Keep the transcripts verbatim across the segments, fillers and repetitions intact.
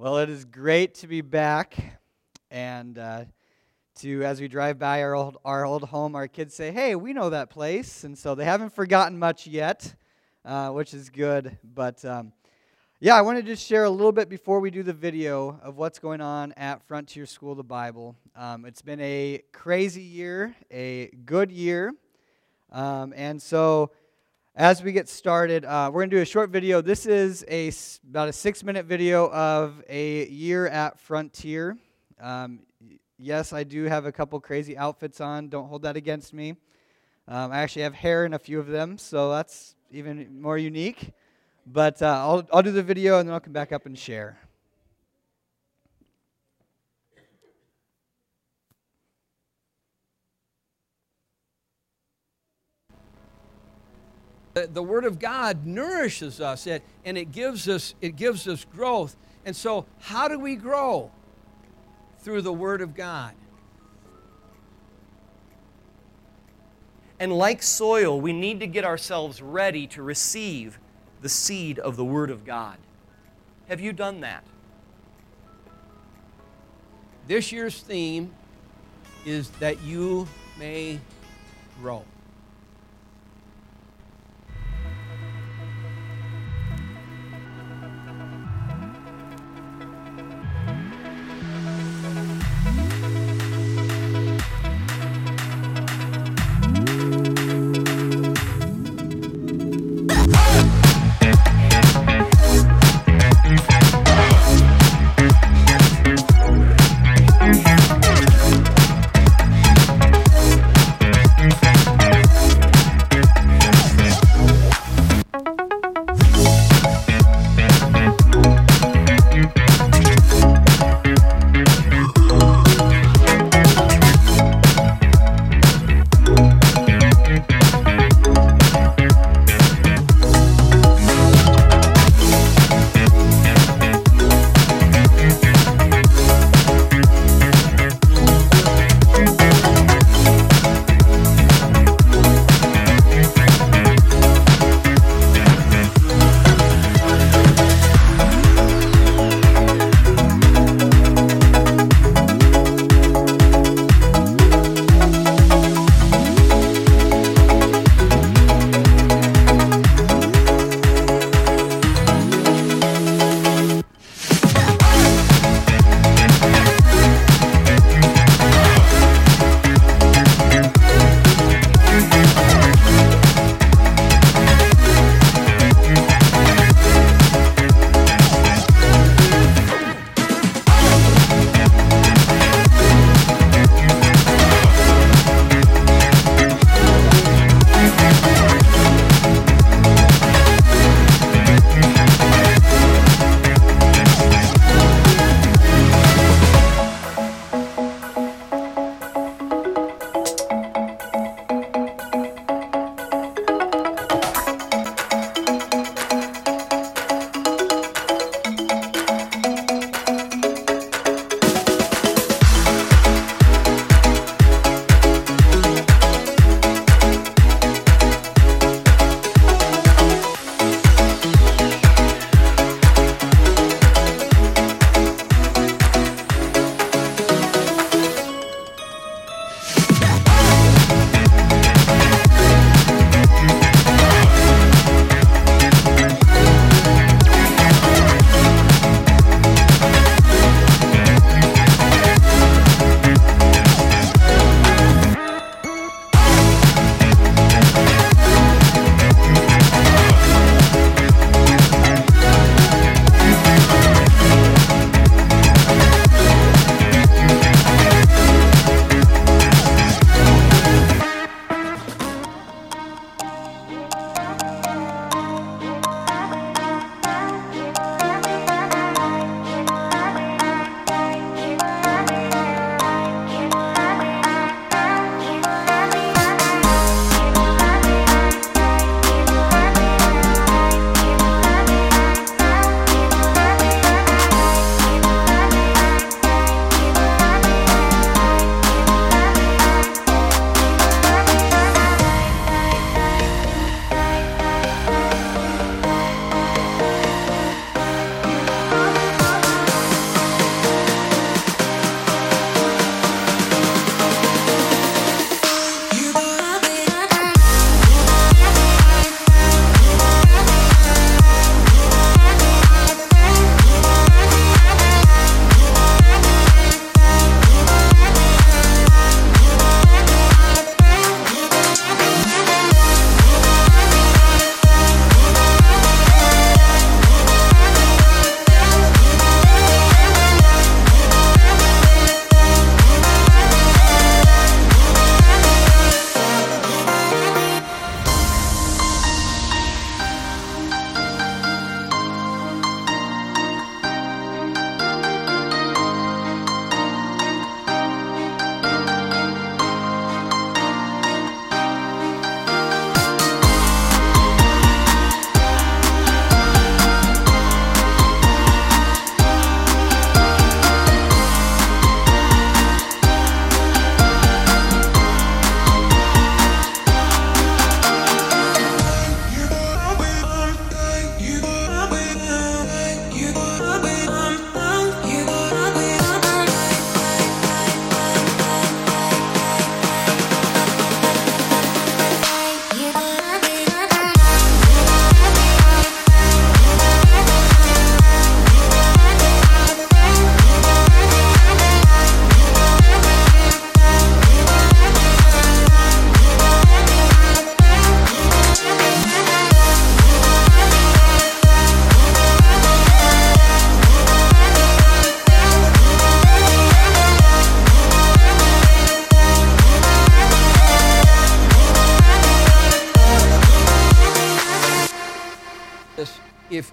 Well, it is great to be back, and uh, to as we drive by our old our old home, our kids say, "Hey, we know that place," and so they haven't forgotten much yet, uh, which is good. But um, yeah, I want to just share a little bit before we do the video of what's going on at Frontier School of the Bible. Um, it's been a crazy year, a good year, um, and so. As we get started, uh, we're going to do a short video. This is a about a six-minute video of a year at Frontier. Um, yes, I do have a couple crazy outfits on. Don't hold that against me. Um, I actually have hair in a few of them, so that's even more unique. But uh, I'll I'll do the video, and then I'll come back up and share. The Word of God nourishes us, and it gives us it gives us growth. And so, how do we grow? Through the Word of God. And like soil, we need to get ourselves ready to receive the seed of the Word of God. Have you done that? This year's theme is that you may grow.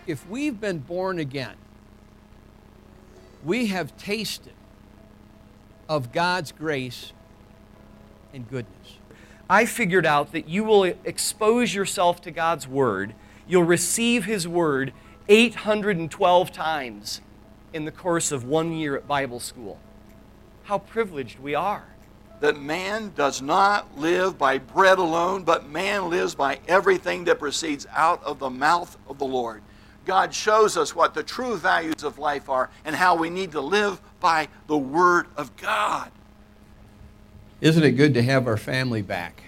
if we've been born again, we have tasted of God's grace and goodness. I figured out that you will expose yourself to God's Word. You'll receive His Word eight hundred twelve times in the course of one year at Bible school. How privileged we are. That man does not live by bread alone, but man lives by everything that proceeds out of the mouth of the Lord. God shows us what the true values of life are and how we need to live by the Word of God. Isn't it good to have our family back?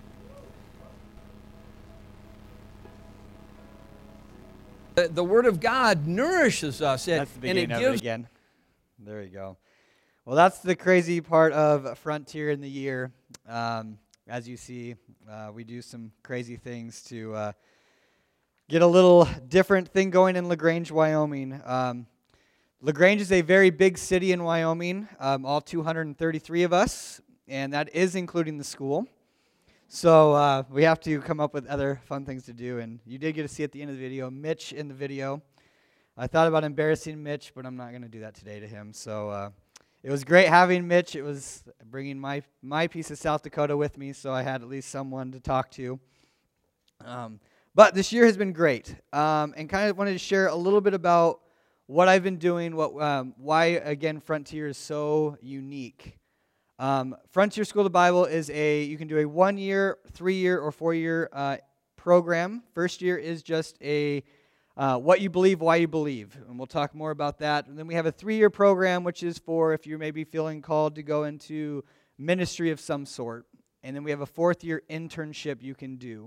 The, the Word of God nourishes us, and, That's the and beginning it of gives. it again. There you go. Well, that's the crazy part of Frontier in the year. Um, as you see, uh, we do some crazy things to uh, get a little different thing going in LaGrange, Wyoming. Um, LaGrange is a very big city in Wyoming, um, all two hundred thirty-three of us, and that is including the school. So uh, we have to come up with other fun things to do, and you did get to see at the end of the video, Mitch in the video. I thought about embarrassing Mitch, but I'm not going to do that today to him. So uh, it was great having Mitch. It was bringing my, my piece of South Dakota with me, so I had at least someone to talk to. Um, but this year has been great, um, and kind of wanted to share a little bit about what I've been doing, what um, why, again, Frontier is so unique. Um, Frontier School of the Bible is a, you can do a one-year, three-year, or four-year uh, program. First year is just a uh, what you believe, why you believe, and we'll talk more about that. And then we have a three-year program, which is for if you're maybe feeling called to go into ministry of some sort. And then we have a fourth-year internship you can do.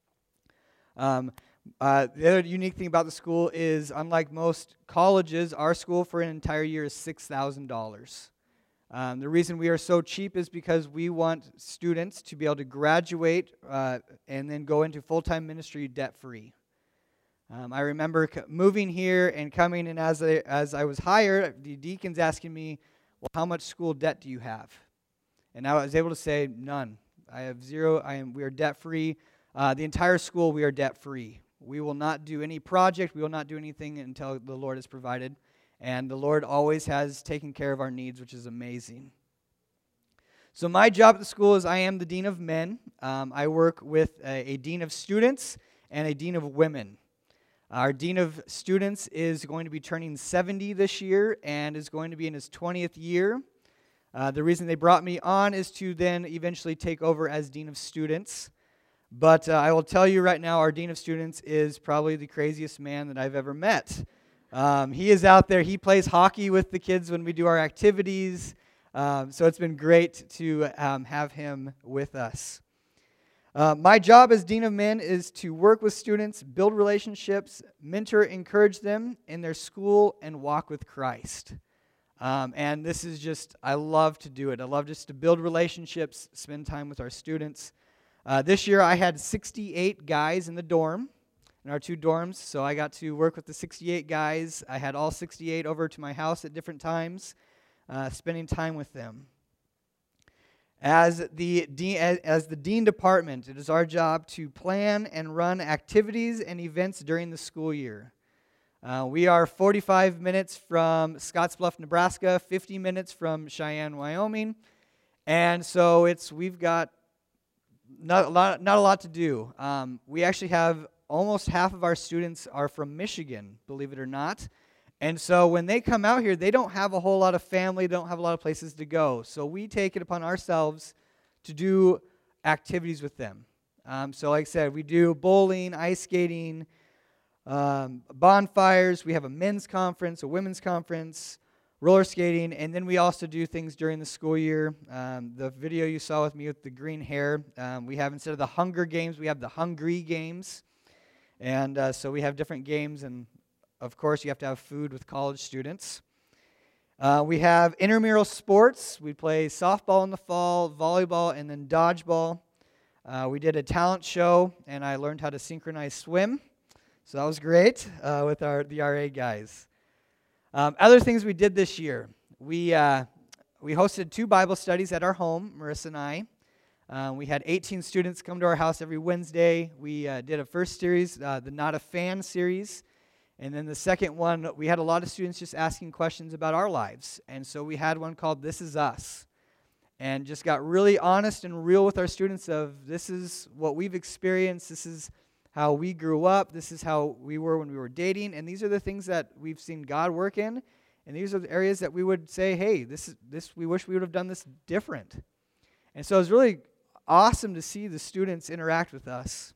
Um, uh, the other unique thing about the school is, unlike most colleges, our school for an entire year is six thousand dollars. Um, the reason we are so cheap is because we want students to be able to graduate uh, and then go into full-time ministry debt-free. Um, I remember c- moving here and coming, and as I, as I was hired, the deacons asking me, well, how much school debt do you have? And I was able to say, none. I have zero. I am. We are debt-free. Uh, the entire school, we are debt-free. We will not do any project. We will not do anything until the Lord has provided. And the Lord always has taken care of our needs, which is amazing. So my job at the school is I am the Dean of Men. Um, I work with a, a Dean of Students and a Dean of Women. Our Dean of Students is going to be turning seventy this year and is going to be in his twentieth year. Uh, the reason they brought me on is to then eventually take over as Dean of Students. But uh, I will tell you right now, our Dean of Students is probably the craziest man that I've ever met. Um, he is out there. He plays hockey with the kids when we do our activities. Um, so it's been great to um, have him with us. Uh, my job as Dean of Men is to work with students, build relationships, mentor, encourage them in their school, and walk with Christ. Um, and this is just, I love to do it. I love just to build relationships, spend time with our students. Uh, this year I had sixty-eight guys in the dorm. In our two dorms, so I got to work with the sixty-eight guys. I had all sixty-eight over to my house at different times, uh, spending time with them. As the dean, as, as the dean department, it is our job to plan and run activities and events during the school year. Uh, we are forty-five minutes from Scottsbluff, Nebraska, fifty minutes from Cheyenne, Wyoming, and so it's we've got not a lot, not a lot to do. Um, we actually have almost half of our students are from Michigan, believe it or not. And so when they come out here, they don't have a whole lot of family, they don't have a lot of places to go. So we take it upon ourselves to do activities with them. Um, so like I said, we do bowling, ice skating, um, bonfires. We have a men's conference, a women's conference, roller skating, and then we also do things during the school year. Um, the video you saw with me with the green hair, um, we have, instead of the Hunger Games, we have the Hungry Games. And uh, so we have different games, and of course you have to have food with college students. Uh, we have intramural sports. We play softball in the fall, volleyball, and then dodgeball. Uh, we did a talent show, and I learned how to synchronize swim. So that was great uh, with our the R A guys. Um, other things we did this year. We, uh, we hosted two Bible studies at our home, Marissa and I. Uh, we had eighteen students come to our house every Wednesday. We uh, did a first series, uh, the Not a Fan series, And then the second one, we had a lot of students just asking questions about our lives. And so we had one called This Is Us. And just got really honest and real with our students of this is what we've experienced, this is how we grew up, this is how we were when we were dating, and these are the things that we've seen God work in, and these are the areas that we would say, hey, this is this we wish we would have done this different. And so it was really awesome to see the students interact with us.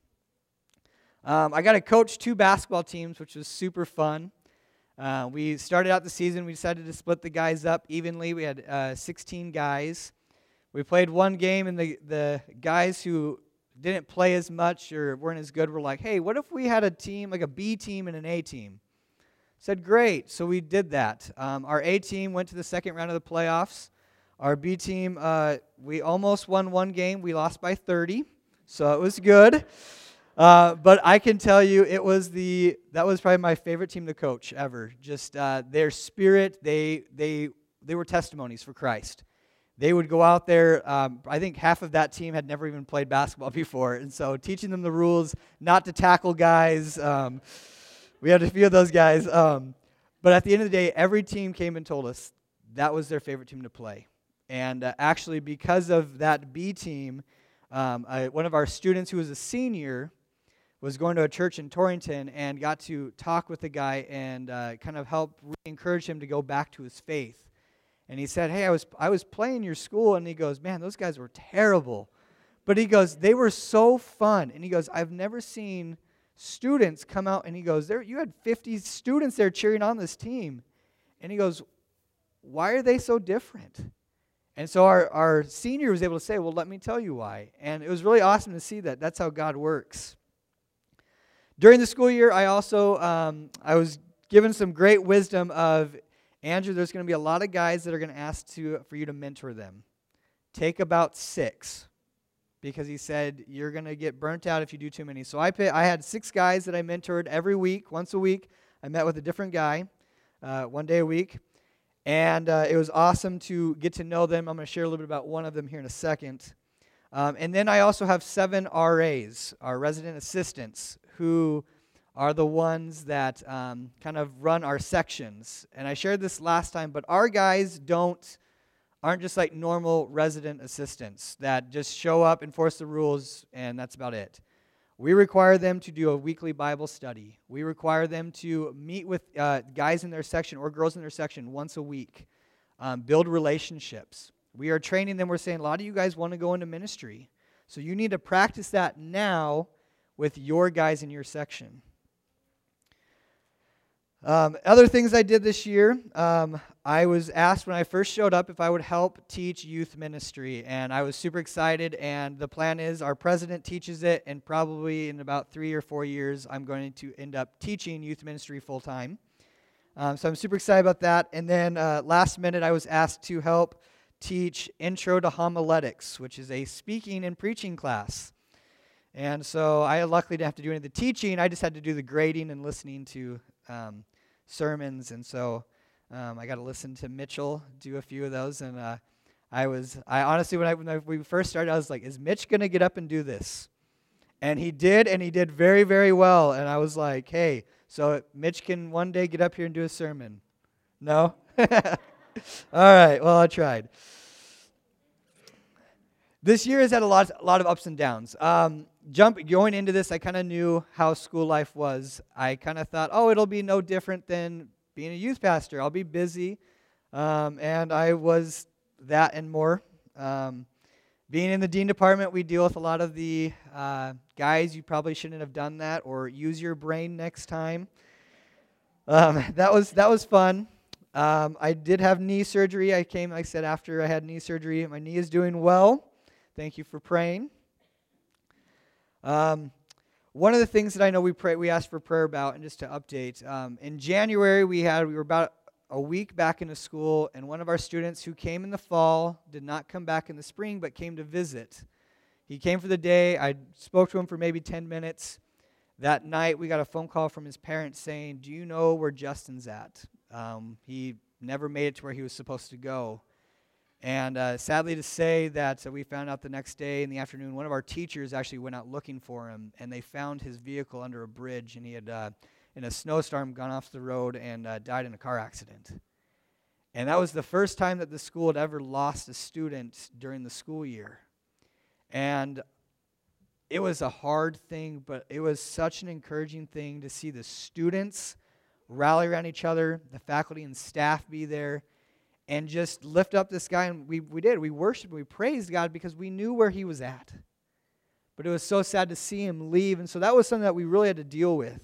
Um, I got to coach two basketball teams, which was super fun. Uh, we started out the season, we decided to split the guys up evenly. We had uh, sixteen guys. We played one game, and the, the guys who didn't play as much or weren't as good were like, hey, what if we had a team, like a B team and an A team? Said, great. So we did that. Um, our A team went to the second round of the playoffs. Our B team, uh, we almost won one game. We lost by thirty, so it was good. Uh, but I can tell you, it was the that was probably my favorite team to coach ever. Just uh, their spirit, they they they were testimonies for Christ. They would go out there, um, I think half of that team had never even played basketball before, and so teaching them the rules, not to tackle guys, um, we had a few of those guys, um, but at the end of the day, every team came and told us that was their favorite team to play. And uh, actually, because of that B team, um, I, one of our students who was a senior was going to a church in Torrington and got to talk with the guy and uh, kind of help encourage him to go back to his faith. And he said, hey, I was I was playing your school, and he goes, man, those guys were terrible. But he goes, they were so fun. And he goes, I've never seen students come out, and he goes, there you had fifty students there cheering on this team. And he goes, why are they so different? And so our, our senior was able to say, well, let me tell you why. And it was really awesome to see that. That's how God works. During the school year, I also, um, I was given some great wisdom of, Andrew, there's going to be a lot of guys that are going to ask to for you to mentor them. Take about six, because he said you're going to get burnt out if you do too many. So I pay, I had six guys that I mentored every week, once a week. I met with a different guy uh, one day a week, and uh, it was awesome to get to know them. I'm going to share a little bit about one of them here in a second. Um, and then I also have seven R As, our resident assistants, who are the ones that um, kind of run our sections. And I shared this last time, but our guys don't aren't just like normal resident assistants that just show up, enforce the rules, and that's about it. We require them to do a weekly Bible study. We require them to meet with uh, guys in their section or girls in their section once a week, um, build relationships. We are training them. We're saying, a lot of you guys want to go into ministry, so you need to practice that now with your guys in your section. Um, other things I did this year, um, I was asked when I first showed up if I would help teach youth ministry, and I was super excited, and the plan is our president teaches it, and probably in about three or four years, I'm going to end up teaching youth ministry full-time. Um, so I'm super excited about that. And then uh, last minute, I was asked to help teach Intro to Homiletics, which is a speaking and preaching class. And so I luckily didn't have to do any of the teaching. I just had to do the grading and listening to um, sermons. And so um, I got to listen to Mitchell do a few of those. And uh, I was, I honestly, when, I, when I, we first started, I was like, is Mitch going to get up and do this? And he did, and he did very, very well. And I was like, hey, so Mitch can one day get up here and do a sermon. No? All right, well, I tried. This year has had a lot, a lot of ups and downs. Um, jump going into this, I kind of knew how school life was. I kind of thought, oh, it'll be no different than being a youth pastor. I'll be busy, um, and I was that and more. Um, being in the dean department, we deal with a lot of the uh, guys. You probably shouldn't have done that, or use your brain next time. Um, that was that was fun. Um, I did have knee surgery. I came, like I said, after I had knee surgery. My knee is doing well. Thank you for praying. Um, one of the things that I know we pray, we asked for prayer about, and just to update, um, in January we had we were about a week back into school, and one of our students who came in the fall did not come back in the spring, but came to visit. He came for the day. I spoke to him for maybe ten minutes. That night we got a phone call from his parents saying, "Do you know where Justin's at? Um, he never made it to where he was supposed to go." And uh, sadly to say that uh, we found out the next day in the afternoon, one of our teachers actually went out looking for him, and they found his vehicle under a bridge, and he had uh, in a snowstorm, gone off the road, and uh, died in a car accident. And that was the first time that the school had ever lost a student during the school year. And it was a hard thing, but it was such an encouraging thing to see the students rally around each other, the faculty and staff be there, and just lift up this guy. And we, we did. We worshiped, we praised God because we knew where he was at. But it was so sad to see him leave, and so that was something that we really had to deal with.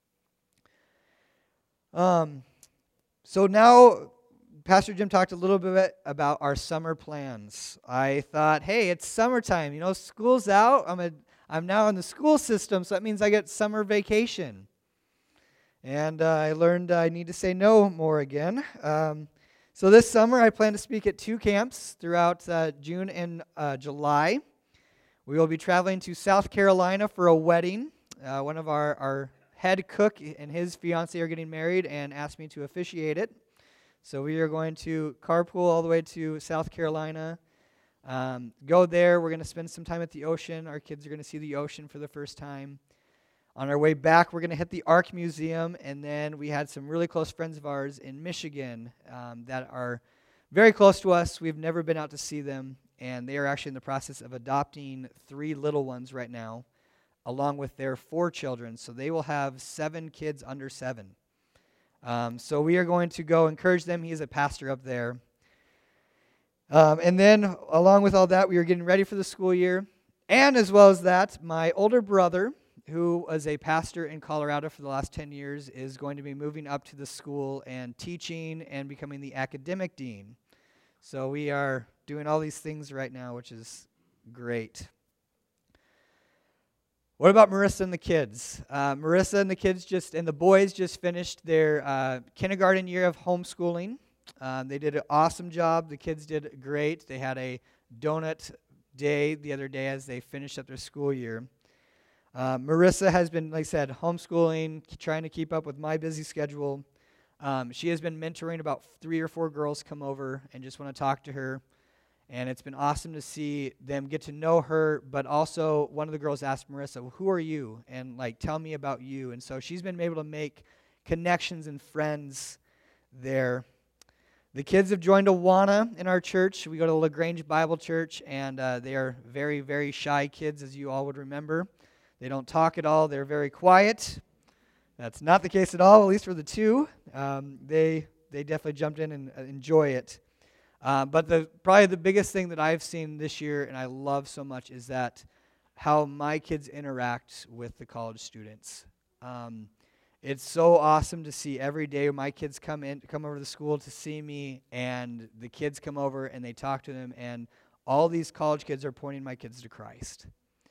Um, so now, Pastor Jim talked a little bit about our summer plans. I thought, hey, it's summertime. You know, school's out. I'm a, I'm now in the school system, so that means I get summer vacation. And uh, I learned I need to say no more again. Um, so this summer, I plan to speak at two camps throughout uh, June and uh, July. We will be traveling to South Carolina for a wedding. Uh, one of our, our head cook and his fiancée are getting married and asked me to officiate it. So we are going to carpool all the way to South Carolina, um, go there. We're going to spend some time at the ocean. Our kids are going to see the ocean for the first time. On our way back, we're going to hit the Ark Museum, and then we had some really close friends of ours in Michigan um, that are very close to us. We've never been out to see them, and they are actually in the process of adopting three little ones right now, along with their four children. So they will have seven kids under seven. Um, so we are going to go encourage them. He is a pastor up there. Um, and then, along with all that, we are getting ready for the school year. And as well as that, my older brother, who was a pastor in Colorado for the last ten years, is going to be moving up to the school and teaching and becoming the academic dean. So we are doing all these things right now, which is great. What about Marissa and the kids? Uh, Marissa and the kids just, and the boys just finished their uh, kindergarten year of homeschooling. Um, they did an awesome job. The kids did great. They had a donut day the other day as they finished up their school year. Uh, Marissa has been, like I said, homeschooling, trying to keep up with my busy schedule. Um, she has been mentoring about three or four girls come over and just want to talk to her. And it's been awesome to see them get to know her, but also one of the girls asked Marissa, well, who are you? And, like, tell me about you. And so she's been able to make connections and friends there. The kids have joined Awana in our church. We go to LaGrange Bible Church, and uh, they are very, very shy kids, as you all would remember. They don't talk at all. They're very quiet. That's not the case at all, at least for the two. Um, they they definitely jumped in and uh, enjoy it. Uh, but the probably the biggest thing that I've seen this year, and I love so much, is that how my kids interact with the college students. Um, it's so awesome to see every day my kids come in, come over to the school to see me, and the kids come over and they talk to them, and all these college kids are pointing my kids to Christ.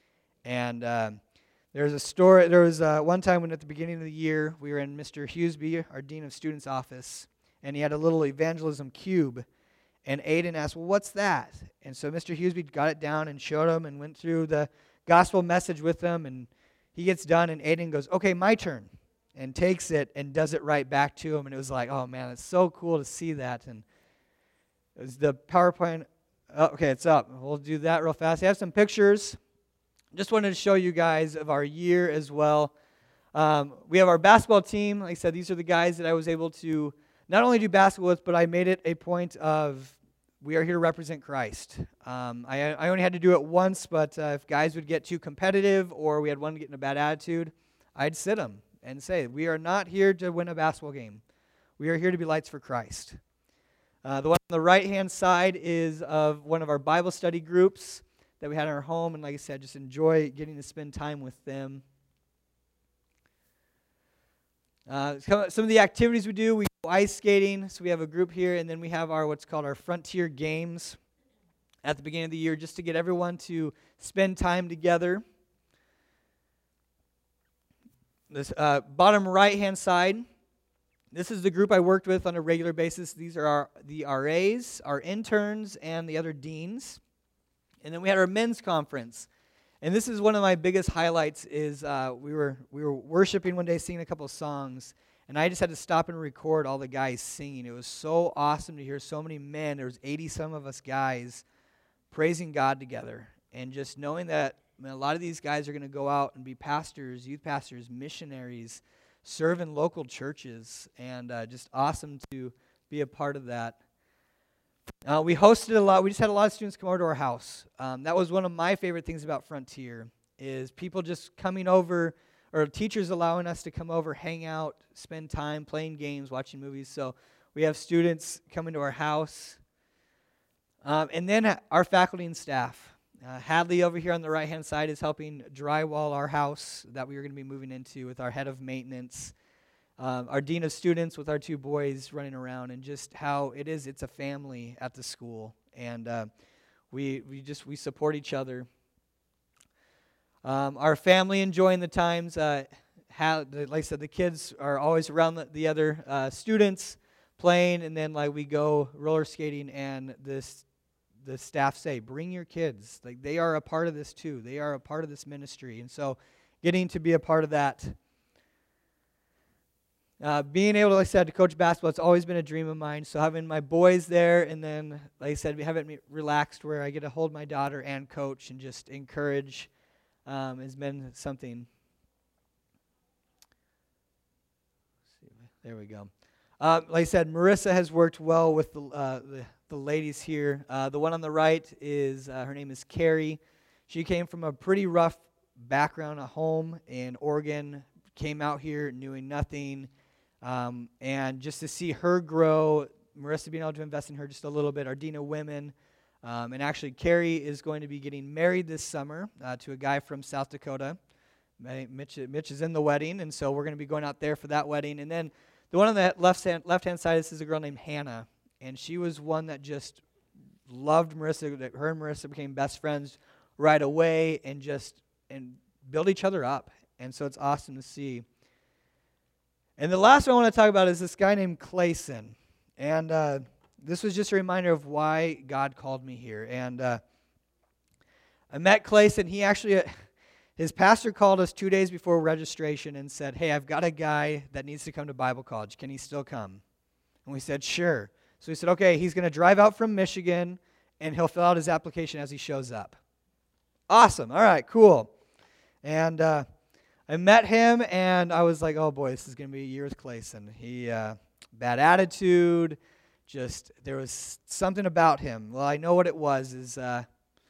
And uh, there's a story. There was uh, one time when at the beginning of the year we were in Mister Hughesby, our dean of students' office, and he had a little evangelism cube. And Aiden asked, well, what's that? And so Mister Hughesby got it down and showed him and went through the gospel message with them. And he gets done, and Aiden goes, okay, my turn, and takes it and does it right back to him. And it was like, oh, man, it's so cool to see that. And it was the PowerPoint. Oh, okay, it's up. We'll do that real fast. I have some pictures. Just wanted to show you guys of our year as well. Um, we have our basketball team. Like I said, these are the guys that I was able to not only do basketball with, but I made it a point of we are here to represent Christ. Um, I, I only had to do it once, but uh, if guys would get too competitive or we had one get in a bad attitude, I'd sit them and say, we are not here to win a basketball game. We are here to be lights for Christ. Uh, the one on the right-hand side is of one of our Bible study groups that we had in our home, and like I said, just enjoy getting to spend time with them. Uh, some of the activities we do, we go ice skating, so we have a group here, and then we have our what's called our Frontier Games at the beginning of the year, just to get everyone to spend time together. This uh, bottom right-hand side, this is the group I worked with on a regular basis. These are our, the R As, our interns, and the other deans. And then we had our men's conference. And this is one of my biggest highlights is uh, we were we were worshiping one day, singing a couple of songs, and I just had to stop and record all the guys singing. It was so awesome to hear so many men. There was eighty-some of us guys praising God together, and just knowing that I mean, a lot of these guys are going to go out and be pastors, youth pastors, missionaries, serve in local churches, and uh, just awesome to be a part of that. Uh, we hosted a lot. We just had a lot of students come over to our house. Um, that was one of my favorite things about Frontier, is people just coming over, or teachers allowing us to come over, hang out, spend time playing games, watching movies. So we have students coming to our house. Um, and then our faculty and staff. Uh, Hadley over here on the right-hand side is helping drywall our house that we are going to be moving into with our head of maintenance. Um, our dean of students with our two boys running around, and just how it is, it's a family at the school. And uh, we we just, we support each other. Um, our family enjoying the times. Uh, how, like I said, the kids are always around the, the other uh, students playing, and then like we go roller skating, and this the staff say, bring your kids. Like, they are a part of this too. They are a part of this ministry. And so getting to be a part of that. Uh, being able, like I said, to coach basketball, it's always been a dream of mine. So having my boys there, and then, like I said, we have it relaxed where I get to hold my daughter and coach and just encourage um, has been something. There we go. Uh, like I said, Marissa has worked well with the uh, the, the ladies here. Uh, the one on the right is, uh, her name is Carrie. She came from a pretty rough background, a home in Oregon, came out here knowing nothing, um, and just to see her grow, Marissa being able to invest in her just a little bit, our Dean of Women, um, and actually Carrie is going to be getting married this summer uh, to a guy from South Dakota. Mitch, Mitch is in the wedding, and so we're going to be going out there for that wedding, and then the one on the left hand, left-hand side, this is a girl named Hannah, and she was one that just loved Marissa. That her and Marissa became best friends right away, and just and build each other up. And so it's awesome to see. And the last one I want to talk about is this guy named Clayson, and uh, this was just a reminder of why God called me here. And uh, I met Clayson. He actually. Uh, His pastor called us two days before registration and said, hey, I've got a guy that needs to come to Bible college. Can he still come? And we said, sure. So he said, okay, he's going to drive out from Michigan, and he'll fill out his application as he shows up. Awesome. All right, cool. And uh, I met him, and I was like, oh, boy, this is going to be a year with Clayson. He, uh, bad attitude, just there was something about him. Well, I know what it was is... Uh,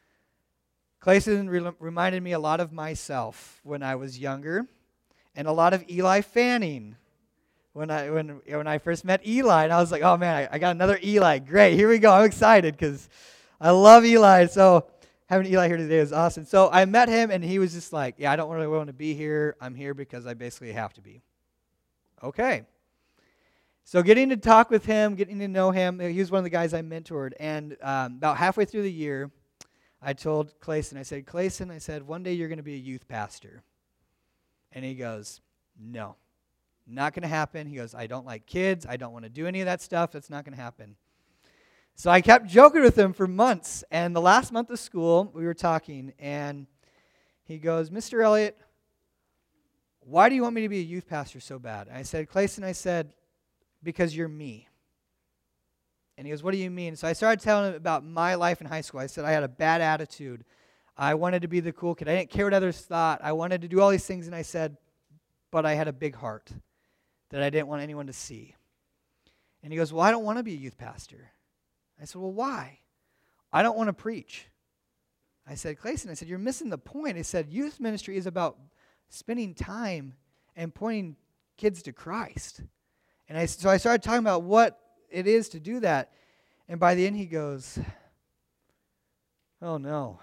Clayson re- reminded me a lot of myself when I was younger, and a lot of Eli Fanning when I when when I first met Eli. And I was like, oh man, I, I got another Eli. Great, here we go. I'm excited because I love Eli. So having Eli here today is awesome. So I met him, and he was just like, yeah, I don't really want to be here. I'm here because I basically have to be. Okay. So getting to talk with him, getting to know him, he was one of the guys I mentored. And um, about halfway through the year, I told Clayson, I said, Clayson, I said, one day you're going to be a youth pastor. And he goes, no, not going to happen. He goes, I don't like kids. I don't want to do any of that stuff. That's not going to happen. So I kept joking with him for months. And the last month of school, we were talking, and he goes, Mister Elliott, why do you want me to be a youth pastor so bad? And I said, Clayson, I said, because you're me. And he goes, what do you mean? So I started telling him about my life in high school. I said I had a bad attitude. I wanted to be the cool kid. I didn't care what others thought. I wanted to do all these things, and I said, but I had a big heart that I didn't want anyone to see. And he goes, well, I don't want to be a youth pastor. I said, well, why? I don't want to preach. I said, Clayson, I said, you're missing the point. I said, youth ministry is about spending time and pointing kids to Christ. And I, so I started talking about what it is to do that. And by the end he goes, oh no.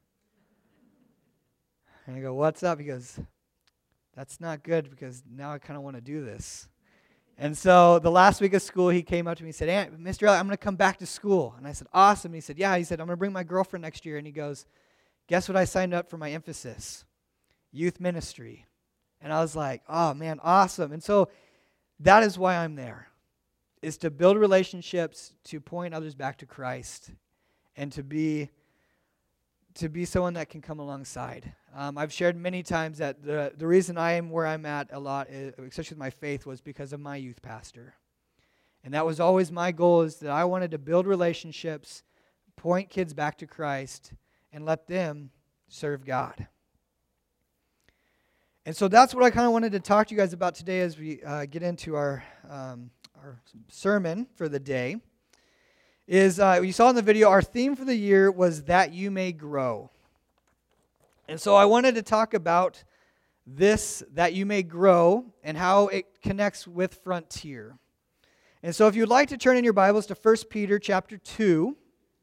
And I go, what's up? He goes, that's not good because now I kind of want to do this. And so the last week of school he came up to me and said, Aunt, Mister Elliott, I'm going to come back to school. And I said, awesome. And he said, yeah. He said, I'm going to bring my girlfriend next year. And he goes, guess what I signed up for my emphasis? Youth ministry. And I was like, oh man, awesome. And so that is why I'm there. Is to build relationships, to point others back to Christ, and to be to be someone that can come alongside. Um, I've shared many times that the, the reason I am where I'm at a lot, is, especially with my faith, was because of my youth pastor. And that was always my goal, is that I wanted to build relationships, point kids back to Christ, and let them serve God. And so that's what I kind of wanted to talk to you guys about today as we uh, get into our um, our sermon for the day. Is uh, you saw in the video, our theme for the year was that you may grow. And so I wanted to talk about this, that you may grow, and how it connects with Frontier. And so if you'd like to turn in your Bibles to First Peter chapter two,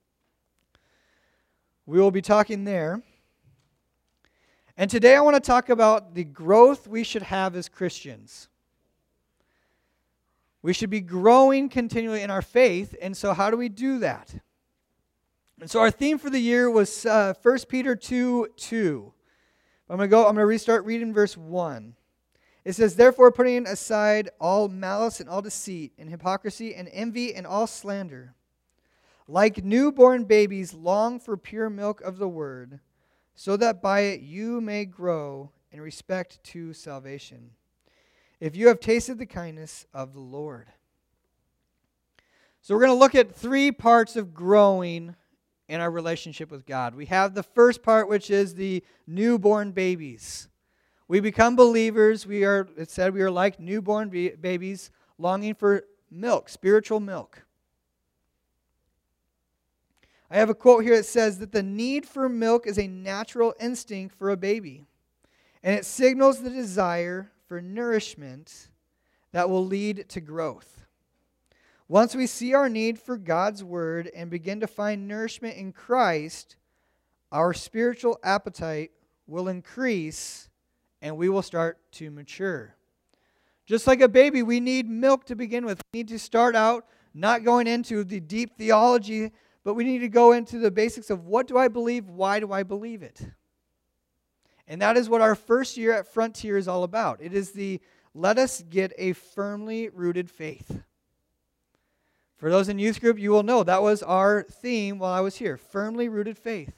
we will be talking there. And today I want to talk about the growth we should have as Christians. We should be growing continually in our faith, and so how do we do that? And so our theme for the year was uh, First Peter two two. I'm going to go, I'm going to restart reading verse one. It says, "Therefore, putting aside all malice and all deceit and hypocrisy and envy and all slander, like newborn babies long for pure milk of the word, so that by it you may grow in respect to salvation, if you have tasted the kindness of the Lord." So we're going to look at three parts of growing in our relationship with God. We have the first part, which is the newborn babies. We become believers. We are, it said, we are like newborn be- babies longing for milk, spiritual milk. I have a quote here that says that the need for milk is a natural instinct for a baby, and it signals the desire for nourishment that will lead to growth. Once we see our need for God's word and begin to find nourishment in Christ, our spiritual appetite will increase and we will start to mature. Just like a baby, we need milk to begin with. We need to start out not going into the deep theology, but we need to go into the basics of what do I believe, why do I believe it? And that is what our first year at Frontier is all about. It is the let us get a firmly rooted faith. For those in youth group, you will know that was our theme while I was here, firmly rooted faith.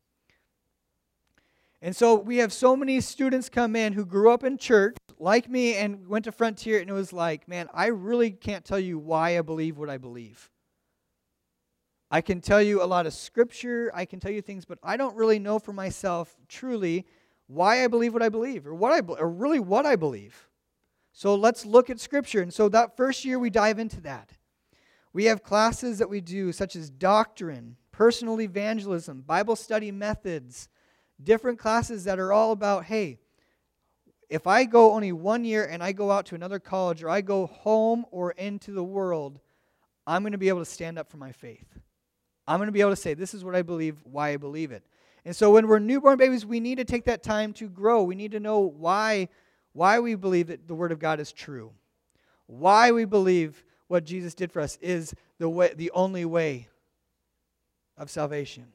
And so we have so many students come in who grew up in church, like me, and went to Frontier, and it was like, man, I really can't tell you why I believe what I believe. I can tell you a lot of scripture, I can tell you things, but I don't really know for myself truly why I believe what I believe, or what I or really what I believe. So let's look at scripture. And so that first year we dive into that. We have classes that we do, such as doctrine, personal evangelism, Bible study methods, different classes that are all about, hey, if I go only one year and I go out to another college, or I go home or into the world, I'm going to be able to stand up for my faith. I'm going to be able to say, this is what I believe, why I believe it. And so when we're newborn babies, we need to take that time to grow. We need to know why, why we believe that the Word of God is true. Why we believe what Jesus did for us is the way, the only way of salvation.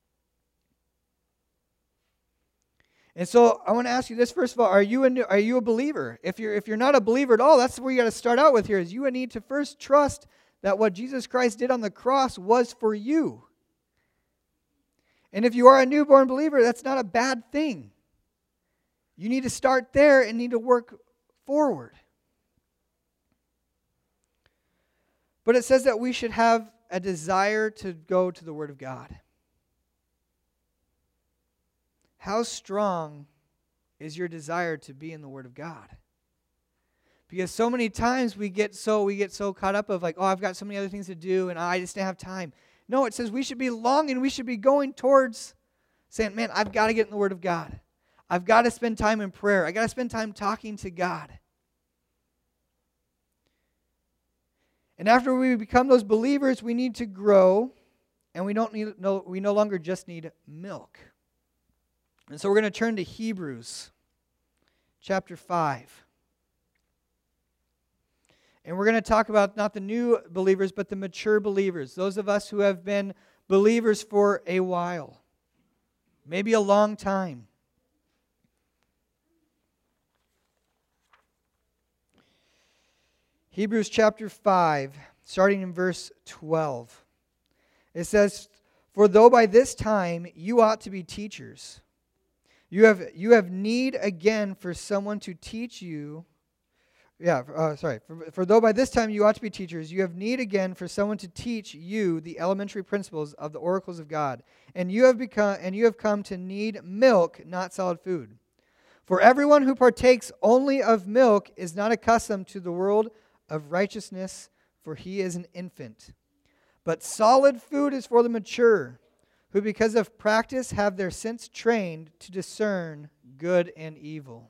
And so I want to ask you this, first of all, are you a, are you a believer? If you're, if you're not a believer at all, that's where you got to start out with here, is you need to first trust that what Jesus Christ did on the cross was for you. And if you are a newborn believer, that's not a bad thing. You need to start there and need to work forward. But it says that we should have a desire to go to the Word of God. How strong is your desire to be in the Word of God? Because so many times we get so we get so caught up of like, oh, I've got so many other things to do and I just don't have time. No, it says we should be longing, we should be going towards saying, man, I've got to get in the Word of God. I've got to spend time in prayer. I've got to spend time talking to God. And after we become those believers, we need to grow, and we don't need no we no longer just need milk. And so we're going to turn to Hebrews chapter five. And we're going to talk about not the new believers, but the mature believers, those of us who have been believers for a while, maybe a long time. Hebrews chapter five, starting in verse twelve. It says, "For though by this time you ought to be teachers, you have you have need again for someone to teach you." Yeah, uh, sorry. For, for though by this time you ought to be teachers, you have need again for someone to teach you the elementary principles of the oracles of God, and you have become and you have come to need milk, not solid food. For everyone who partakes only of milk is not accustomed to the world of righteousness, for he is an infant. But solid food is for the mature, who because of practice have their sense trained to discern good and evil.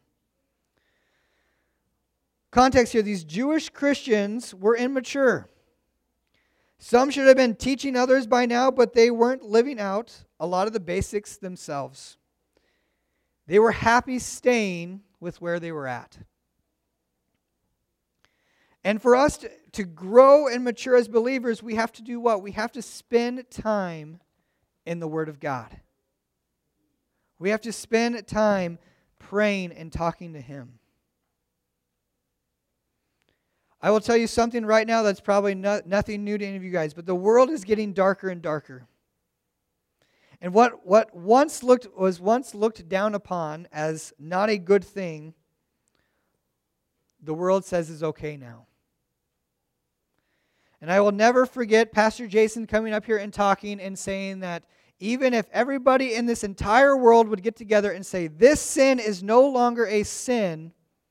Context here, these Jewish Christians were immature. Some should have been teaching others by now, but they weren't living out a lot of the basics themselves. They were happy staying with where they were at. And for us to, to grow and mature as believers, we have to do what? We have to spend time in the Word of God. We have to spend time praying and talking to Him. I will tell you something right now that's probably not, nothing new to any of you guys, but the world is getting darker and darker. And what, what once looked was once looked down upon as not a good thing, the world says is okay now. And I will never forget Pastor Jason coming up here and talking and saying that even if everybody in this entire world would get together and say, this sin is no longer a sin,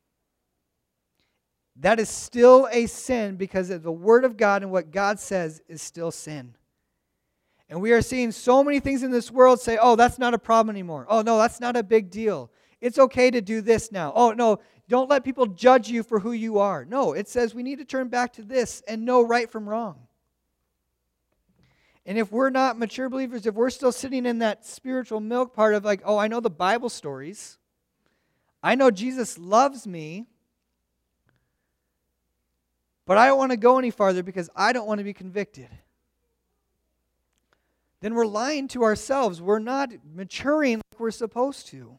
that is still a sin because the Word of God and what God says is still sin. And we are seeing so many things in this world say, oh, that's not a problem anymore. Oh, no, that's not a big deal. It's okay to do this now. Oh, no, don't let people judge you for who you are. No, it says we need to turn back to this and know right from wrong. And if we're not mature believers, if we're still sitting in that spiritual milk part of like, oh, I know the Bible stories. I know Jesus loves me. But I don't want to go any farther because I don't want to be convicted. Then we're lying to ourselves. We're not maturing like we're supposed to.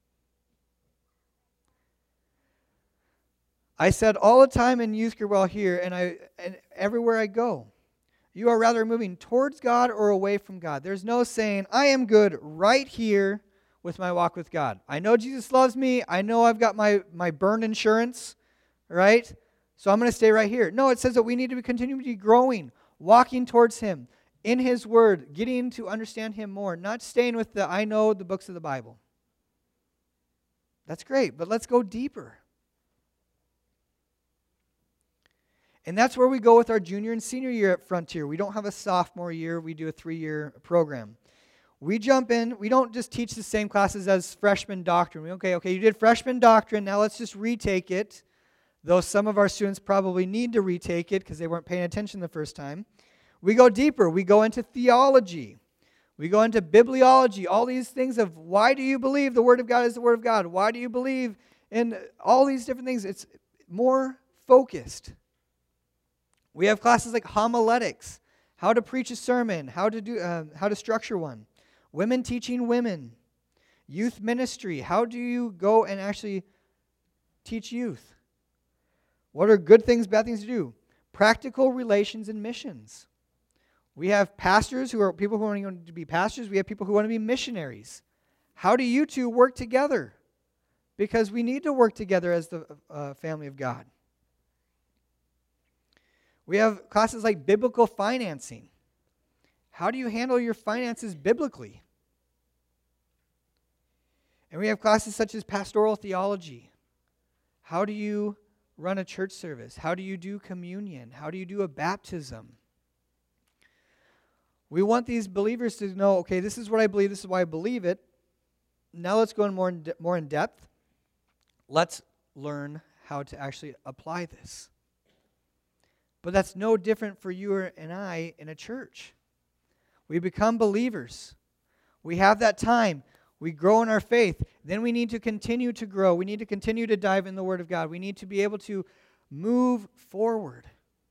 I said all the time in youth group while here, and I and everywhere I go, you are rather moving towards God or away from God. There's no saying, I am good right here with my walk with God. I know Jesus loves me. I know I've got my, my burn insurance, right? So I'm going to stay right here. No, it says that we need to be continuing to be growing, walking towards Him, in His Word, getting to understand Him more, not staying with the I know the books of the Bible. That's great, but let's go deeper. And that's where we go with our junior and senior year at Frontier. We don't have a sophomore year. We do a three-year program. We jump in. We don't just teach the same classes as freshman doctrine. We, okay, okay, you did freshman doctrine. Now let's just retake it. Though some of our students probably need to retake it because they weren't paying attention the first time. We go deeper. We go into theology. We go into bibliology. All these things of why do you believe the Word of God is the Word of God? Why do you believe in all these different things? It's more focused. We have classes like homiletics, how to preach a sermon, how to do, uh, how to structure one. Women teaching women. Youth ministry. How do you go and actually teach youth? What are good things, bad things to do? Practical relations and missions. We have pastors who are people who want to be pastors. We have people who want to be missionaries. How do you two work together? Because we need to work together as the uh, family of God. We have classes like biblical financing. How do you handle your finances biblically? And we have classes such as pastoral theology. How do you run a church service? How do you do communion? How do you do a baptism? We want these believers to know, okay, this is what I believe, this is why I believe it. Now let's go in more in, de- more in depth. Let's learn how to actually apply this. But that's no different for you and I in a church. We become believers. We have that time. We grow in our faith. Then we need to continue to grow. We need to continue to dive in the Word of God. We need to be able to move forward.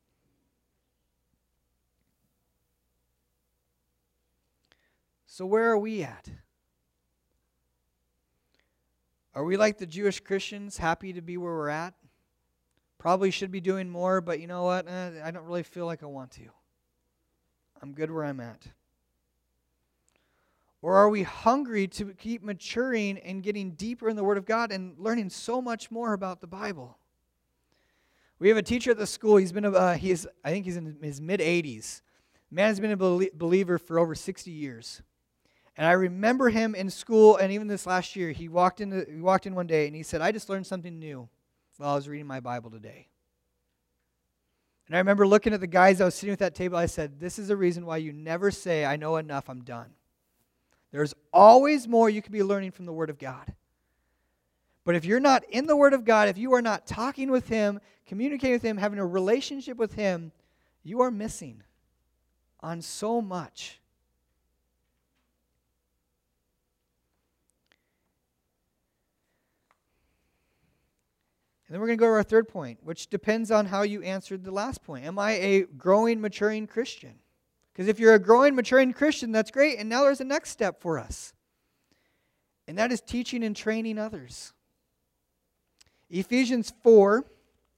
So where are we at? Are we like the Jewish Christians, happy to be where we're at? Probably should be doing more, but you know what? Eh, I don't really feel like I want to. I'm good where I'm at. Or are we hungry to keep maturing and getting deeper in the Word of God and learning so much more about the Bible? We have a teacher at the school. He's been a, uh, he's I think he's in his mid eighties. Man has been a belie- believer for over sixty years. And I remember him in school, and even this last year, he walked in, the, he walked in one day, and he said, I just learned something new while I was reading my Bible today. And I remember looking at the guys I was sitting at that table, I said, this is the reason why you never say, I know enough, I'm done. There's always more you could be learning from the Word of God. But if you're not in the Word of God, if you are not talking with Him, communicating with Him, having a relationship with Him, you are missing on so much. And then we're going to go to our third point, which depends on how you answered the last point. Am I a growing, maturing Christian? Because if you're a growing, maturing Christian, that's great. And now there's a next step for us. And that is teaching and training others. Ephesians four,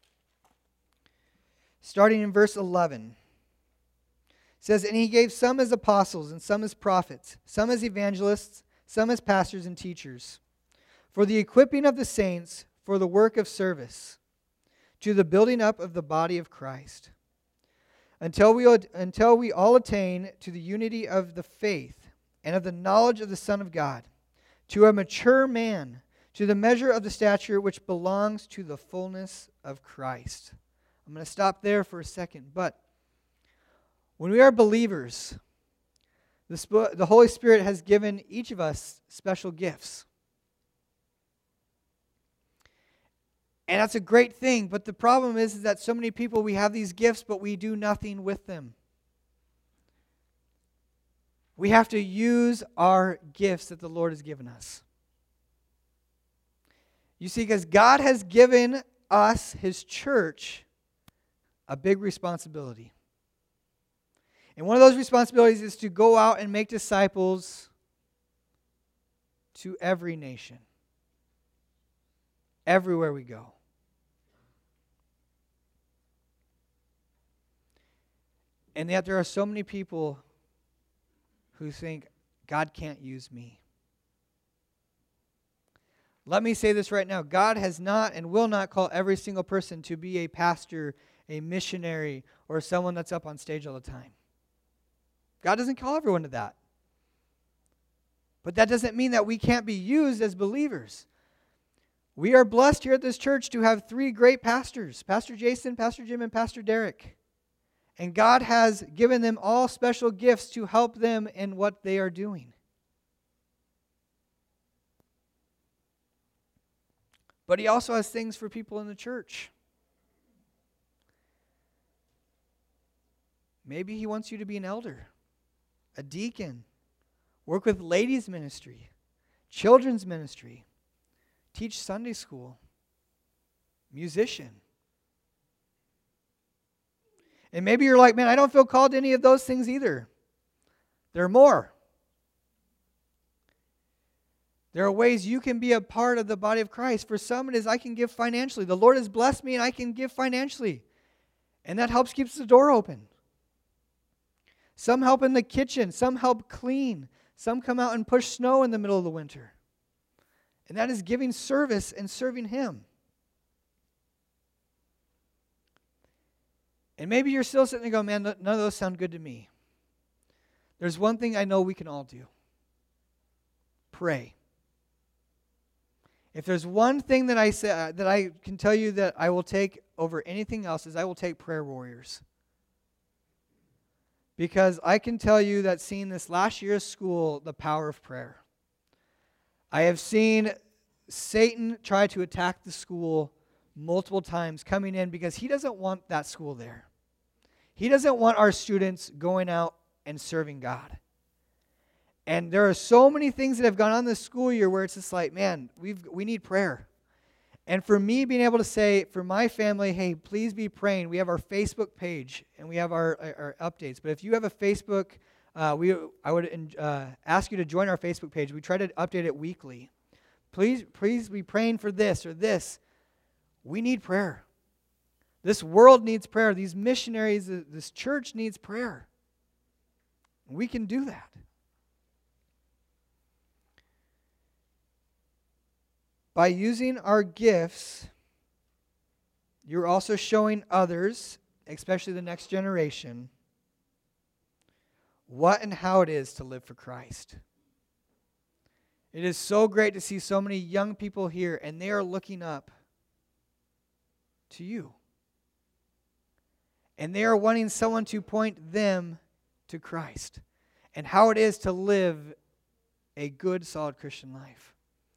starting in verse eleven, says, And he gave some as apostles, and some as prophets, some as evangelists, some as pastors and teachers, for the equipping of the saints, for the work of service, to the building up of the body of Christ, until we, until we all attain to the unity of the faith and of the knowledge of the Son of God, to a mature man, to the measure of the stature which belongs to the fullness of Christ. I'm going to stop there for a second. But when we are believers, the, Sp- the Holy Spirit has given each of us special gifts. And that's a great thing, but the problem is, is that so many people, we have these gifts, but we do nothing with them. We have to use our gifts that the Lord has given us. You see, because God has given us, His church, a big responsibility. And one of those responsibilities is to go out and make disciples to every nation. Everywhere we go. And yet there are so many people who think, God can't use me. Let me say this right now. God has not and will not call every single person to be a pastor, a missionary, or someone that's up on stage all the time. God doesn't call everyone to that. But that doesn't mean that we can't be used as believers. We are blessed here at this church to have three great pastors, Pastor Jason, Pastor Jim, and Pastor Derek. And God has given them all special gifts to help them in what they are doing. But He also has things for people in the church. Maybe He wants you to be an elder, a deacon, work with ladies' ministry, children's ministry, teach Sunday school, musician. And maybe you're like, man, I don't feel called to any of those things either. There are more. There are ways you can be a part of the body of Christ. For some, it is I can give financially. The Lord has blessed me and I can give financially. And that helps keeps the door open. Some help in the kitchen. Some help clean. Some come out and push snow in the middle of the winter. And that is giving service and serving Him. And maybe you're still sitting there going, man, none of those sound good to me. There's one thing I know we can all do. Pray. If there's one thing that I say, uh, that I can tell you that I will take over anything else, is I will take prayer warriors. Because I can tell you that seeing this last year's school, the power of prayer. I have seen Satan try to attack the school multiple times coming in because he doesn't want that school there. He doesn't want our students going out and serving God. And there are so many things that have gone on this school year where it's just like, man, we've we need prayer. And for me, being able to say, for my family, hey, please be praying. We have our Facebook page and we have our, our, our updates. But if you have a Facebook, uh, we I would uh, ask you to join our Facebook page. We try to update it weekly. Please, please be praying for this or this. We need prayer. This world needs prayer. These missionaries, this church needs prayer. We can do that. By using our gifts, you're also showing others, especially the next generation, what and how it is to live for Christ. It is so great to see so many young people here, and they are looking up to you. And they are wanting someone to point them to Christ and how it is to live a good, solid Christian life.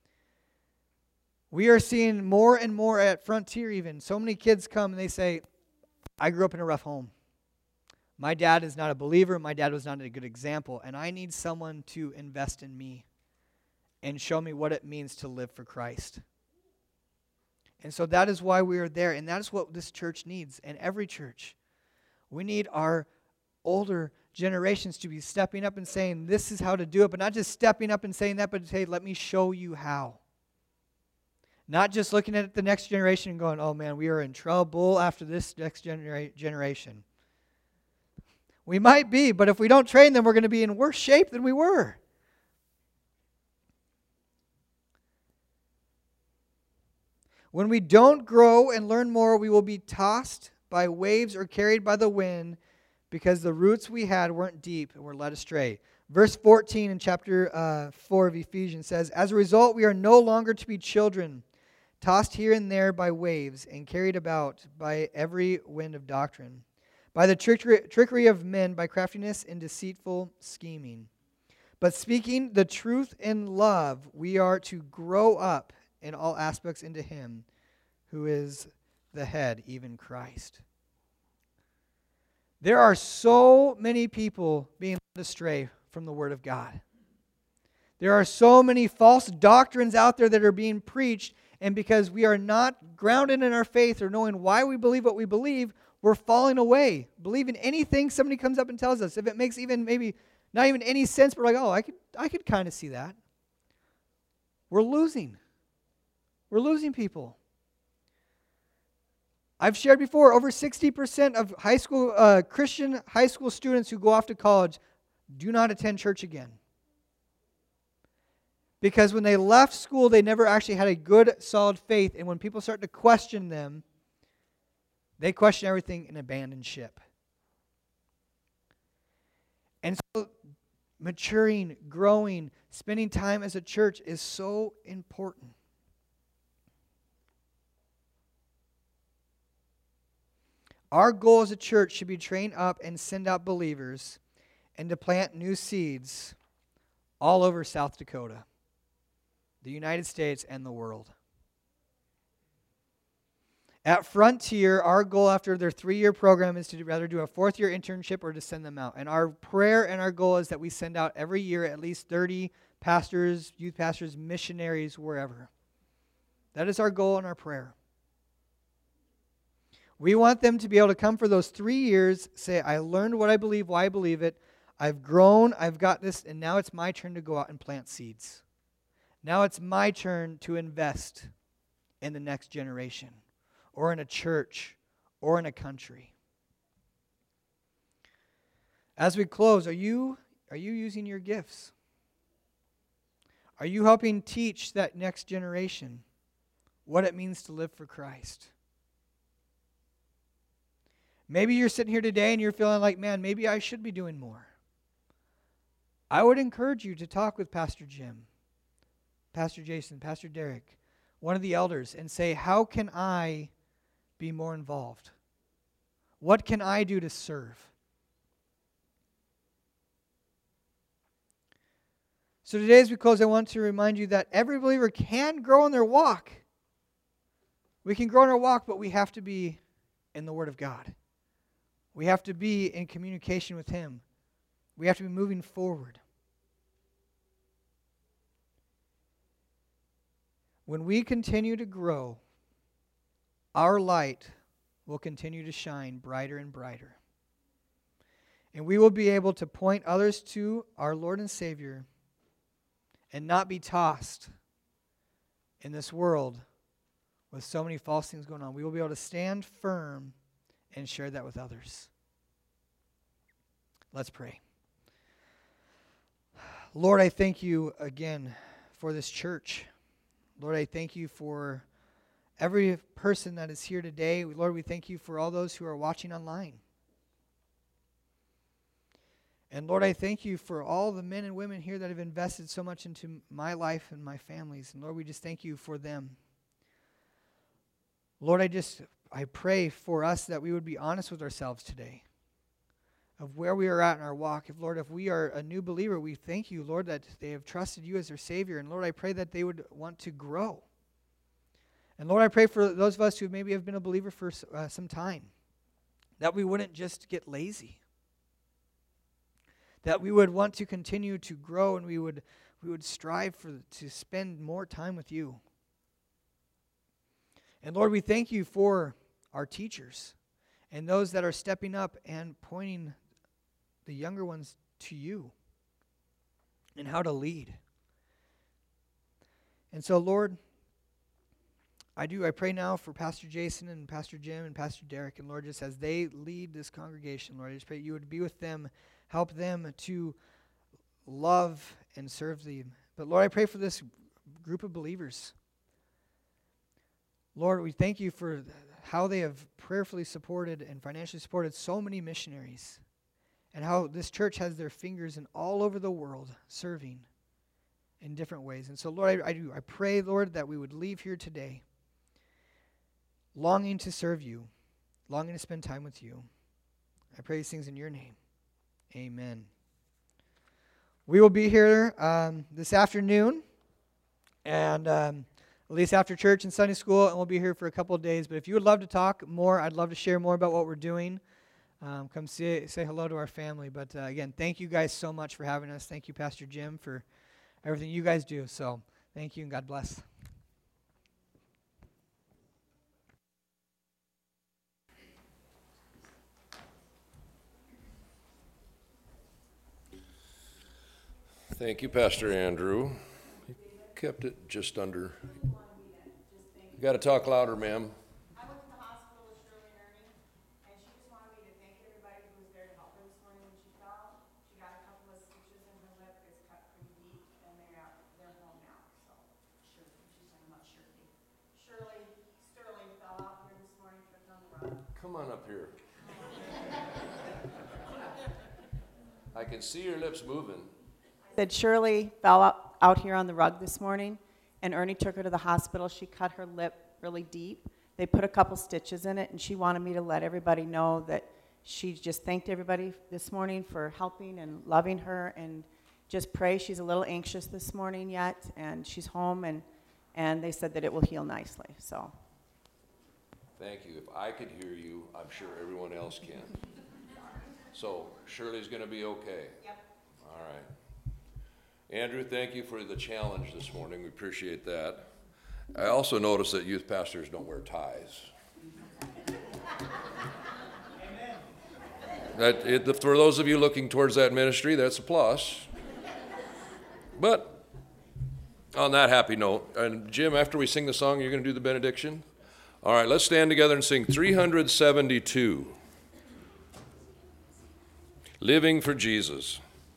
We are seeing more and more at Frontier even. So many kids come and they say, I grew up in a rough home. My dad is not a believer. My dad was not a good example. And I need someone to invest in me and show me what it means to live for Christ. And so that is why we are there. And that is what this church needs, and every church. We need our older generations to be stepping up and saying, this is how to do it. But not just stepping up and saying that, but to say, let me show you how. Not just looking at the next generation and going, oh man, we are in trouble after this next genera- generation. We might be, but if we don't train them, we're going to be in worse shape than we were. When we don't grow and learn more, we will be tossed by waves or carried by the wind because the roots we had weren't deep and were led astray. Verse fourteen in chapter uh, four of Ephesians says, as a result, we are no longer to be children, tossed here and there by waves and carried about by every wind of doctrine, by the trickery, trickery of men, by craftiness and deceitful scheming. But speaking the truth in love, we are to grow up in all aspects into Him who is the head, even Christ. There are so many people being led astray from the Word of God. There are so many false doctrines out there that are being preached, and because we are not grounded in our faith or knowing why we believe what we believe, we're falling away. Believing anything somebody comes up and tells us. If it makes even maybe not even any sense, but we're like, oh, I could, I could kind of see that. We're losing. We're losing people. I've shared before, over sixty percent of high school uh, Christian high school students who go off to college do not attend church again. Because when they left school, they never actually had a good, solid faith. And when people start to question them, they question everything and abandon ship. And so maturing, growing, spending time as a church is so important. Our goal as a church should be to train up and send out believers and to plant new seeds all over South Dakota, the United States, and the world. At Frontier, our goal after their three-year program is to rather do a fourth-year internship or to send them out. And our prayer and our goal is that we send out every year at least thirty pastors, youth pastors, missionaries, wherever. That is our goal and our prayer. We want them to be able to come for those three years, say, I learned what I believe, why I believe it, I've grown, I've got this, and now it's my turn to go out and plant seeds. Now it's my turn to invest in the next generation, or in a church, or in a country. As we close, are you, are you using your gifts? Are you helping teach that next generation what it means to live for Christ? Maybe you're sitting here today and you're feeling like, man, maybe I should be doing more. I would encourage you to talk with Pastor Jim, Pastor Jason, Pastor Derek, one of the elders, and say, how can I be more involved? What can I do to serve? So today as we close, I want to remind you that every believer can grow in their walk. We can grow in our walk, but we have to be in the Word of God. We have to be in communication with Him. We have to be moving forward. When we continue to grow, our light will continue to shine brighter and brighter. And we will be able to point others to our Lord and Savior and not be tossed in this world with so many false things going on. We will be able to stand firm and share that with others. Let's pray. Lord, I thank you again for this church. Lord, I thank you for every person that is here today. Lord, we thank you for all those who are watching online. And Lord, I thank you for all the men and women here that have invested so much into my life and my family's. And Lord, we just thank you for them. Lord, I just, I pray for us that we would be honest with ourselves today of where we are at in our walk. If, Lord, if we are a new believer, we thank you, Lord, that they have trusted you as their Savior. And Lord, I pray that they would want to grow. And Lord, I pray for those of us who maybe have been a believer for uh, some time, that we wouldn't just get lazy, that we would want to continue to grow, and we would we would strive for to spend more time with you. And Lord, we thank you for our teachers and those that are stepping up and pointing the younger ones to you and how to lead. And so, Lord, I do, I pray now for Pastor Jason and Pastor Jim and Pastor Derek, and Lord, just as they lead this congregation, Lord, I just pray you would be with them, help them to love and serve thee. But Lord, I pray for this group of believers. Lord, we thank you for how they have prayerfully supported and financially supported so many missionaries, and how this church has their fingers in all over the world serving in different ways. And so, Lord, I, I do, I pray, Lord, that we would leave here today longing to serve you, longing to spend time with you. I pray these things in your name. Amen. We will be here um, this afternoon, and um, at least after church and Sunday school, and we'll be here for a couple of days. But if you would love to talk more, I'd love to share more about what we're doing. Um, come say, say hello to our family. But uh, again, thank you guys so much for having us. Thank you, Pastor Jim, for everything you guys do. So thank you, and God bless. Thank you, Pastor Andrew. You kept it just under. You got to talk louder, ma'am. I went to the hospital with Shirley and Ernie, and she just wanted me to thank everybody who was there to help her this morning when she fell. She got a couple of stitches in her lip. It's cut pretty deep, and they are, they're home now. So, Shirley, she's talking about Shirley. Shirley Sterling fell out here this morning, tripped on the rug. Come on up here. I can see your lips moving. Said Shirley fell out, out here on the rug this morning, and Ernie took her to the hospital. She cut her lip really deep. They put a couple stitches in it, and she wanted me to let everybody know that she just thanked everybody this morning for helping and loving her, and just pray. She's a little anxious this morning yet, and she's home, and, and they said that it will heal nicely. So, thank you. If I could hear you, I'm sure everyone else can. So Shirley's going to be okay. Yep. All right. Andrew, thank you for the challenge this morning. We appreciate that. I also noticed that youth pastors don't wear ties. Amen. That, it, for those of you looking towards that ministry, that's a plus. But on that happy note, and Jim, after we sing the song, you're going to do the benediction? All right, let's stand together and sing three hundred seventy-two. Living for Jesus.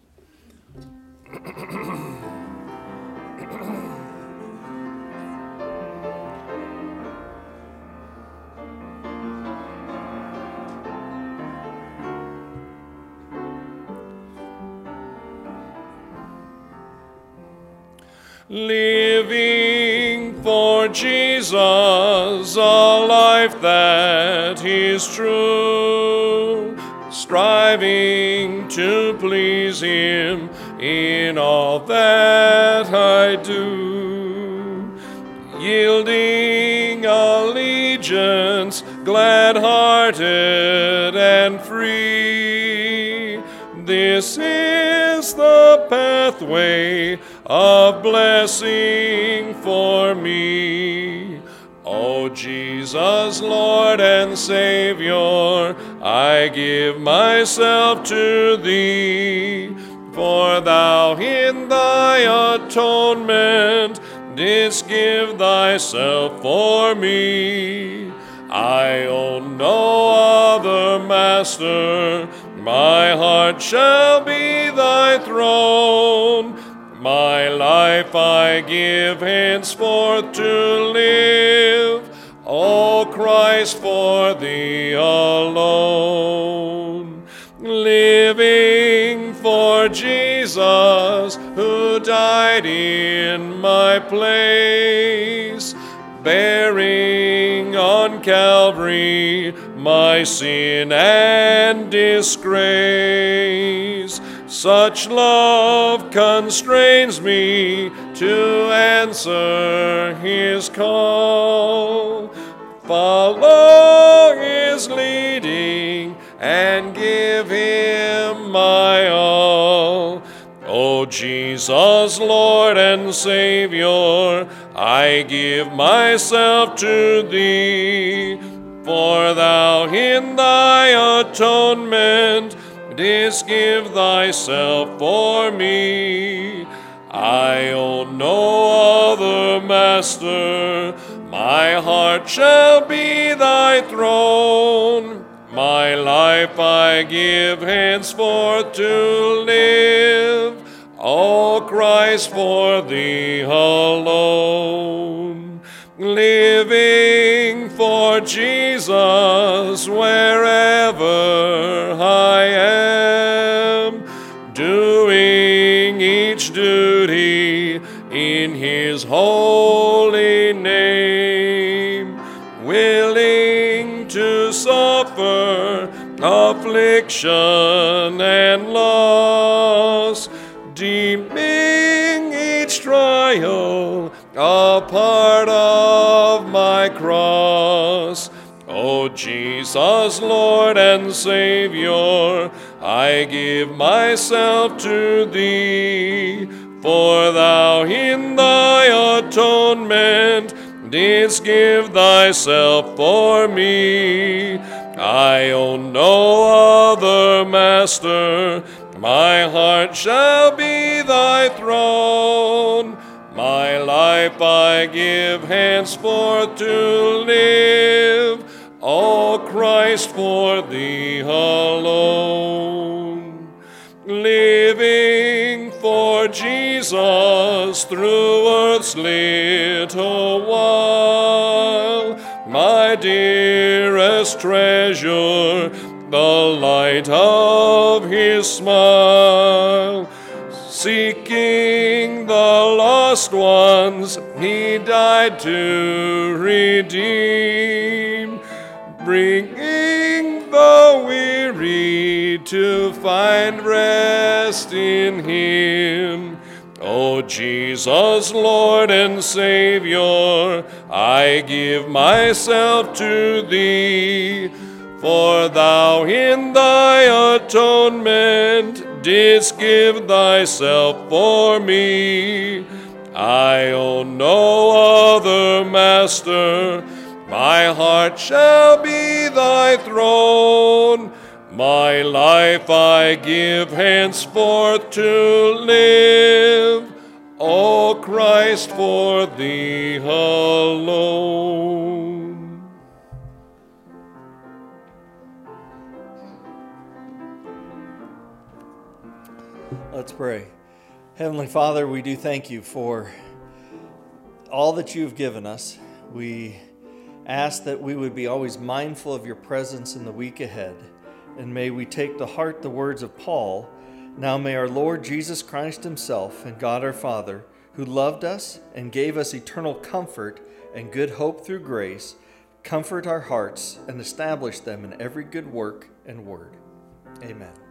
Living for Jesus, a life that is true, striving to please Him in all that I do, yielding allegiance, glad-hearted and free. This is the pathway of blessing for me. O Jesus, Lord and Savior, I give myself to Thee, for Thou in Thy atonement didst give Thyself for me. I own no other master, my heart shall be Thy throne. My life I give henceforth to live, O Christ, for Thee alone. living for Jesus who died in my place, bearing on Calvary my sin and disgrace. Such love constrains me to answer his call, follow his leading, and give him my all. O Jesus, Lord and Savior, I give myself to thee, for thou in thy atonement didst give thyself for me. I own no other master, my heart shall be thy throne. My life I give henceforth to live, O Christ, for thee alone. Living for Jesus wherever I am, doing each duty in his holy name, willing to suffer affliction and loss, deeming each trial a part of my cross. O Jesus, Lord and Savior, I give myself to thee, for thou in thy atonement didst give thyself for me. I own no other master, my heart shall be thy throne. My life I give henceforth to live, O Christ, for thee alone. Living for Jesus through earth's little while, my dearest treasure, the light of his smile. Seeking the lost ones, he died to redeem, bringing the weary to find rest in him. O Jesus, Lord and Savior, I give myself to thee, for thou in thy atonement didst give thyself for me. I own no other master, my heart shall be thy throne. My life I give henceforth to live, O Christ, for thee alone. Let's pray. Heavenly Father, we do thank you for all that you've given us. We ask that we would be always mindful of your presence in the week ahead. And may we take to heart the words of Paul. Now may our Lord Jesus Christ himself and God our Father, who loved us and gave us eternal comfort and good hope through grace, comfort our hearts and establish them in every good work and word. Amen.